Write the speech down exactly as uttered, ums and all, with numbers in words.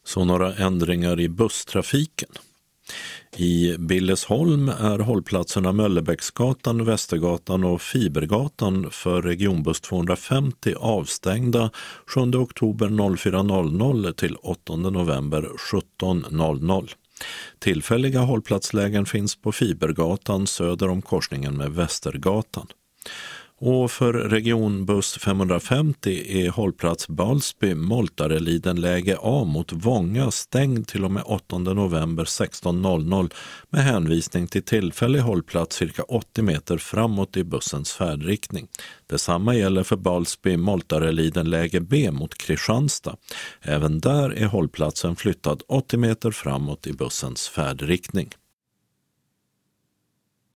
Så några ändringar i busstrafiken. I Billesholm är hållplatserna Möllerbäcksgatan, Västergatan och Fibergatan för regionbuss tvåhundrafemtio avstängda sjunde oktober fyra till åttonde november sjutton. Tillfälliga hållplatslägen finns på Fibergatan söder om korsningen med Västergatan. Och för regionbuss femhundrafemtio är hållplats Balsby Moltareliden läge A mot Vånga stängd till och med åttonde november sexton med hänvisning till tillfällig hållplats cirka åttio meter framåt i bussens färdriktning. Detsamma gäller för Balsby Moltareliden läge B mot Kristianstad. Även där är hållplatsen flyttad åttio meter framåt i bussens färdriktning.